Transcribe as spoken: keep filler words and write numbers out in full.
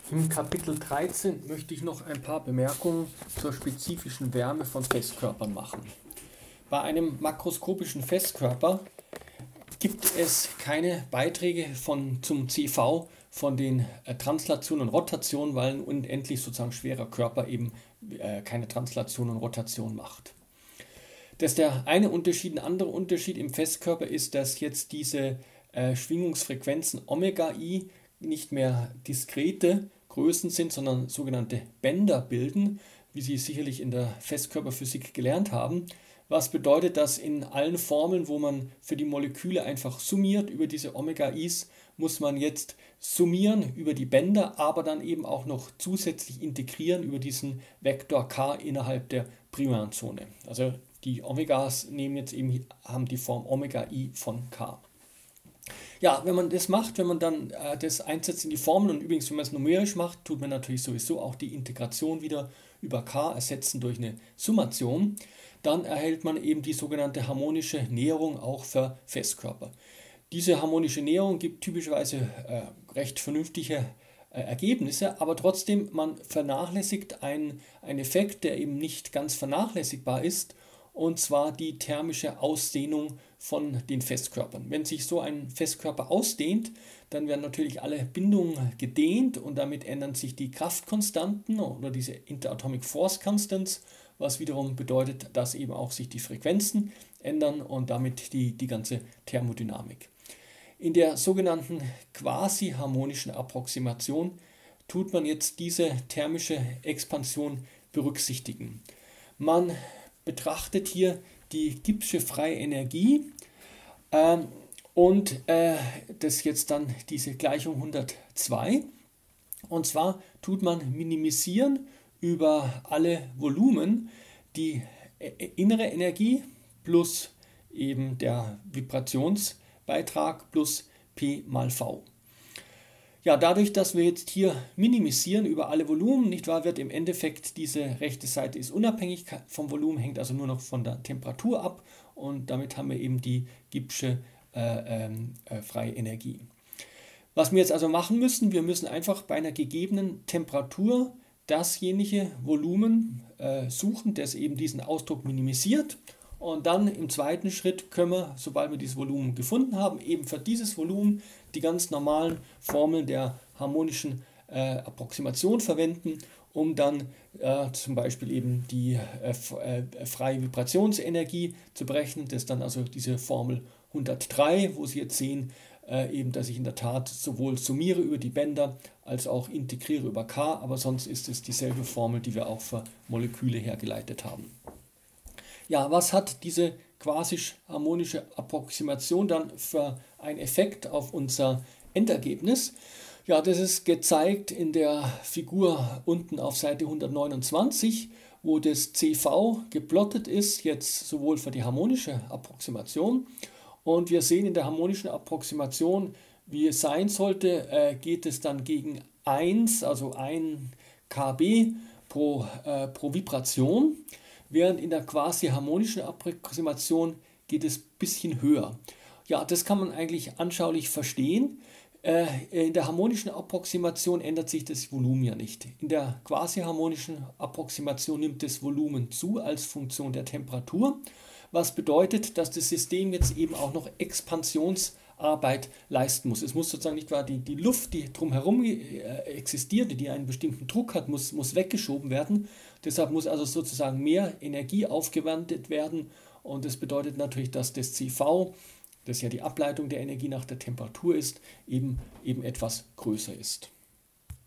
Im Kapitel dreizehn möchte ich noch ein paar Bemerkungen zur spezifischen Wärme von Festkörpern machen. Bei einem makroskopischen Festkörper gibt es keine Beiträge von, zum C V von den äh, Translationen und Rotationen, weil ein unendlich sozusagen schwerer Körper eben äh, keine Translation und Rotation macht. Dass der eine Unterschied, ein anderer Unterschied im Festkörper ist, dass jetzt diese äh, Schwingungsfrequenzen Omega I nicht mehr diskrete Größen sind, sondern sogenannte Bänder bilden, wie Sie sicherlich in der Festkörperphysik gelernt haben. Was bedeutet, dass in allen Formeln, wo man für die Moleküle einfach summiert über diese Omega-Is, muss man jetzt summieren über die Bänder, aber dann eben auch noch zusätzlich integrieren über diesen Vektor K innerhalb der primären Zone. Also die Omegas nehmen jetzt eben, haben die Form Omega-I von K. Ja, wenn man das macht, wenn man dann äh, das einsetzt in die Formel, und übrigens, wenn man es numerisch macht, tut man natürlich sowieso auch die Integration wieder über K ersetzen durch eine Summation, dann erhält man eben die sogenannte harmonische Näherung auch für Festkörper. Diese harmonische Näherung gibt typischerweise äh, recht vernünftige äh, Ergebnisse, aber trotzdem, man vernachlässigt einen, einen Effekt, der eben nicht ganz vernachlässigbar ist, und zwar die thermische Ausdehnung von den Festkörpern. Wenn sich so ein Festkörper ausdehnt, dann werden natürlich alle Bindungen gedehnt und damit ändern sich die Kraftkonstanten oder diese Interatomic Force Constants, was wiederum bedeutet, dass eben auch sich die Frequenzen ändern und damit die, die ganze Thermodynamik. In der sogenannten quasi-harmonischen Approximation tut man jetzt diese thermische Expansion berücksichtigen. Man betrachtet hier die Gibbsche freie Energie ähm, und äh, das jetzt dann diese Gleichung hundertzwei. Und zwar tut man minimisieren über alle Volumen die äh, innere Energie plus eben der Vibrationsbeitrag plus P mal V. Ja, dadurch, dass wir jetzt hier minimisieren über alle Volumen, nicht wahr, wird im Endeffekt diese rechte Seite ist unabhängig vom Volumen, hängt also nur noch von der Temperatur ab, und damit haben wir eben die Gibbsche äh, äh, freie Energie. Was wir jetzt also machen müssen, wir müssen einfach bei einer gegebenen Temperatur dasjenige Volumen äh, suchen, das eben diesen Ausdruck minimisiert. Und dann im zweiten Schritt können wir, sobald wir dieses Volumen gefunden haben, eben für dieses Volumen die ganz normalen Formeln der harmonischen äh, Approximation verwenden, um dann äh, zum Beispiel eben die äh, äh, freie Vibrationsenergie zu berechnen. Das ist dann also diese Formel hundertdrei, wo Sie jetzt sehen, äh, eben, dass ich in der Tat sowohl summiere über die Bänder als auch integriere über K, aber sonst ist es dieselbe Formel, die wir auch für Moleküle hergeleitet haben. Ja, was hat diese quasi-harmonische Approximation dann für einen Effekt auf unser Endergebnis? Ja, das ist gezeigt in der Figur unten auf Seite hundertneunundzwanzig, wo das C V geplottet ist, jetzt sowohl für die harmonische Approximation. Und wir sehen in der harmonischen Approximation, wie es sein sollte, äh, geht es dann gegen eins, also ein Kb pro, äh, pro Vibration. Während in der quasi-harmonischen Approximation geht es ein bisschen höher. Ja, das kann man eigentlich anschaulich verstehen. Äh, in der harmonischen Approximation ändert sich das Volumen ja nicht. In der quasi-harmonischen Approximation nimmt das Volumen zu als Funktion der Temperatur, was bedeutet, dass das System jetzt eben auch noch Expansionsarbeit leisten muss. Es muss sozusagen nicht wahr, die, die Luft, die drumherum äh, existiert, die einen bestimmten Druck hat, muss, muss weggeschoben werden. Deshalb muss also sozusagen mehr Energie aufgewendet werden, und das bedeutet natürlich, dass das C V, das ja die Ableitung der Energie nach der Temperatur ist, eben, eben etwas größer ist.